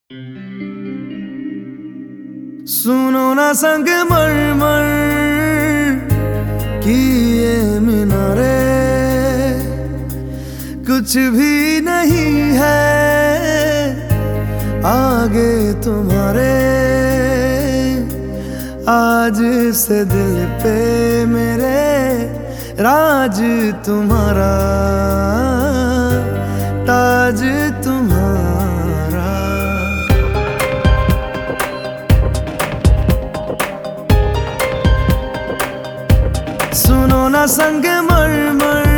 सुनो ना संग मरमर की ये मीनारे, कुछ भी नहीं है आगे तुम्हारे। आज से दिल पे मेरे राज तुम्हारा, ताज तुम्हारा। सुनो ना संग मरमर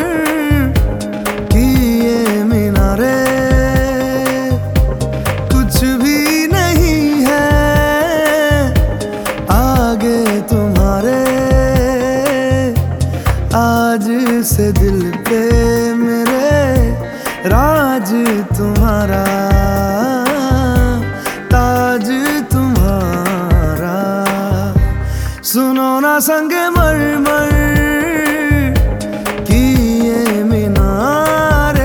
की ये मीनारे, कुछ भी नहीं है आगे तुम्हारे। आज से दिल पे मेरे राज तुम्हारा, ताज तुम्हारा। सुनो ना संग मरमर की ये मीनारे।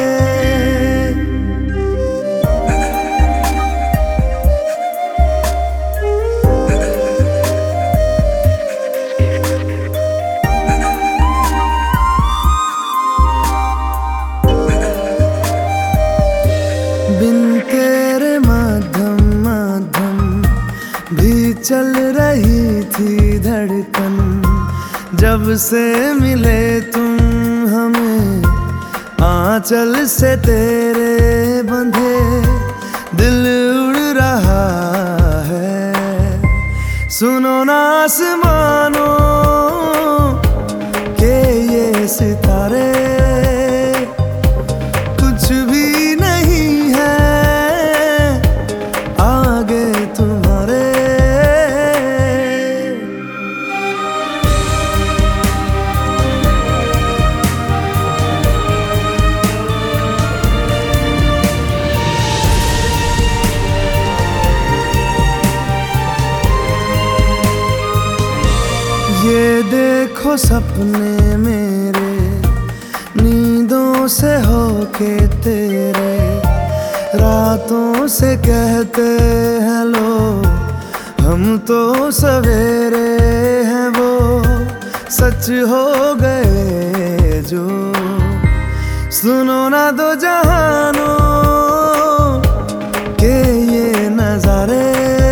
बिन तेरे मध्यम मध्यम भी चल रही थी धड़कन। जब से मिले तुम हमें आंचल से तेरे बंधे, दिल उड़ रहा है। सुनो ना आसमानों के ये सितारे, कुछ भी नहीं है आगे तुम्हारे। ये देखो सपने मेरे नींदों से होके तेरे, रातों से कहते हैं लो हम तो सवेरे हैं। वो सच हो गए जो, सुनो ना दो जहानों के ये नजारे।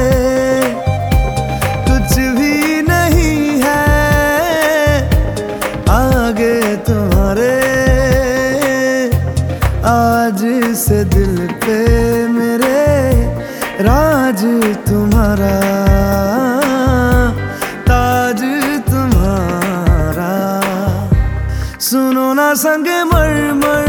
कुछ भी नहीं है आगे तुम्हारे। आज से दिल पे मेरे राज तुम्हारा, ताज तुम्हारा। सुनो ना संग मरमर